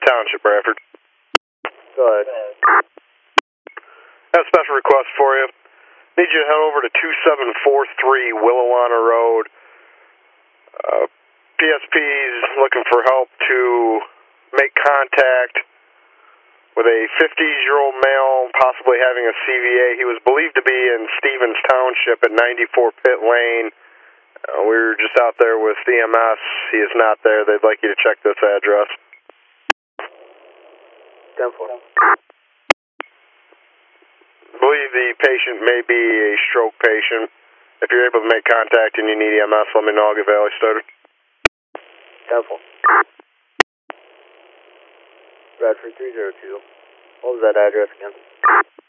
Township, Bradford. Go ahead. Got a special request for you. Need you to head over to 2743 Willowanna Road. PSP's looking for help to make contact with a 50-year-old male, possibly having a CVA. He was believed to be in Stevens Township at 94 Pitt Lane. We were just out there with EMS. He is not there. They'd like you to check this address. 10-4. I believe the patient may be a stroke patient. If you're able to make contact and you need EMS, let me know. I'll get Valley started. 10-4. Bradford 302. What was that address again?